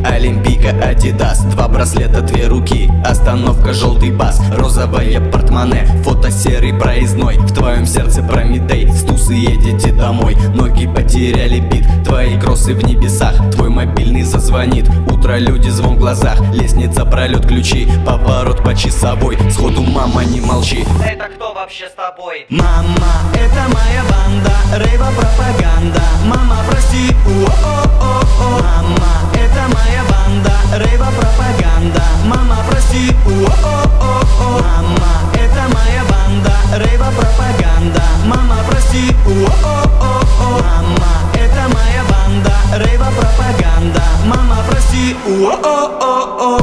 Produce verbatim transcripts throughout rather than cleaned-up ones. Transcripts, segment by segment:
Олимпийка, Адидас, два браслета, две руки. Остановка, желтый бас, розовое портмоне. Фото серый проездной, в твоем сердце Прометей. Стусы, едете домой, ноги потеряли бит. Твои кроссы в небесах, твой мобильный зазвонит. Утро, люди, звон в глазах, лестница, пролет, ключи. Поворот по часовой, сходу мама, не молчи. Это кто вообще с тобой? Мама, это моя банда, рейва пропаганда. Мама, прости, у-о-о-о-о. Мама, это моя банда, рейва пропаганда. Мама, прости, у-о-о-о-о. Мама, это моя банда, рейва пропаганда. Мама, прости, у-о-о-о-о. Мама, это моя банда, рейва пропаганда. Мама, прости, у-о-о-о-о.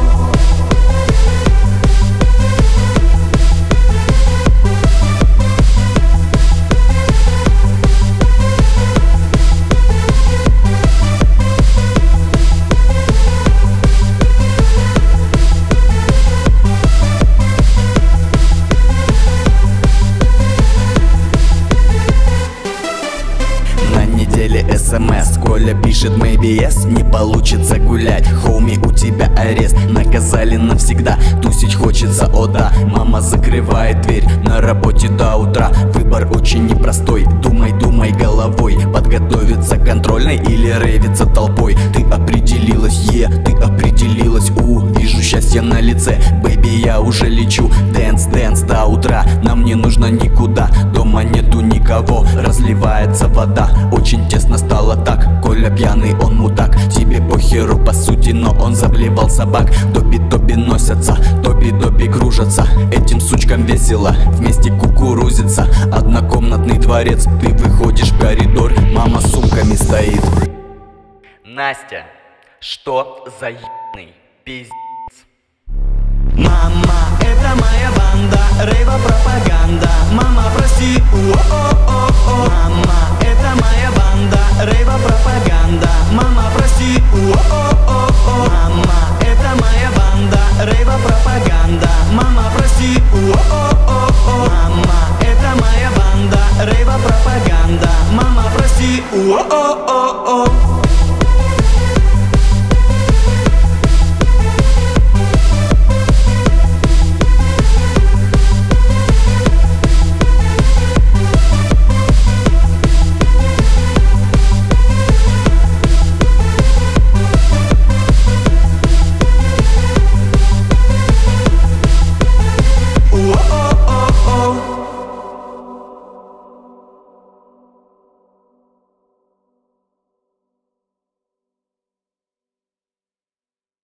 СМС, Коля пишет maybe yes, не получится гулять. Хоуми, у тебя арест, наказали навсегда. Тусить хочется, о да. Мама закрывает дверь, на работе до утра. Выбор очень непростой, думай, думай головой. Подготовиться к контрольной или рейвиться толпой. Ты определилась, е, ты определилась, у. Вижу счастье на лице, бэйби, я уже лечу. Дэнс, дэнс до утра, нам не нужно никуда. Дома нету никого, разливается вода. Очень тесно стало так, Коля пьяный, он мудак. Тебе похеру по сути, но он заблевал собак. Тоби-тоби носятся, тоби-доби кружатся. Этим сучкам весело, вместе кукурузится. Однокомнатный дворец, ты выходишь в коридор, мама с сумками стоит. Настя, что за ебаный пиздец? Мама, это